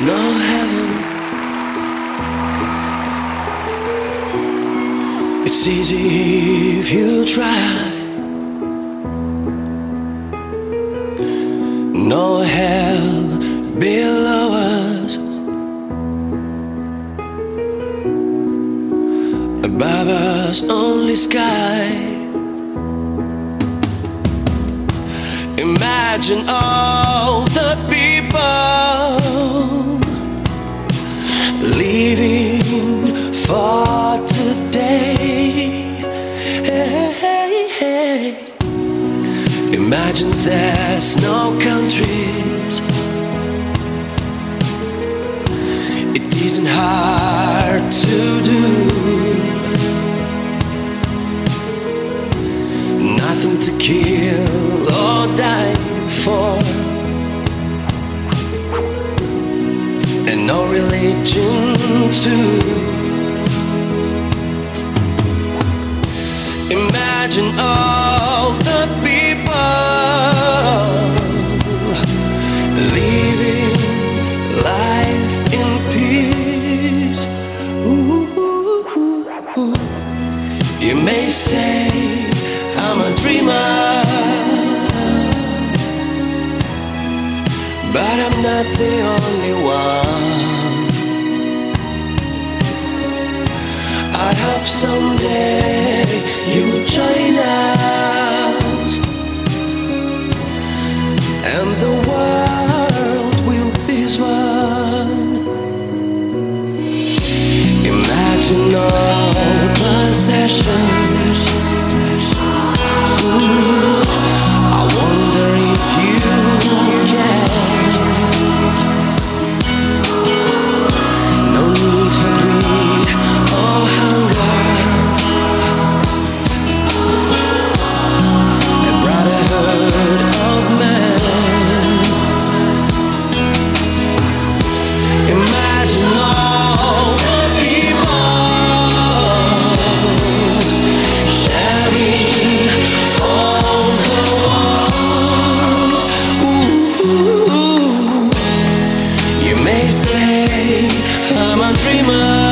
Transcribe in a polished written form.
no heaven. It's easy if you try. No hell below us, above us only sky. Imagine all the people leaving for today. Hey, hey. Imagine there's no countries. It isn't hard to do. Nothing to kill or die for, and no religion too. Imagine all the people living life in peace. Ooh. You may say I'm a dreamer, but I'm not the only one. I hope someday you'll join us, and the world will be one. Imagine all possessions. I wonder if you can. No need for greed or hunger. A brotherhood of men. Imagine all the people sharing all the world. Ooh, you may say I'm a dreamer,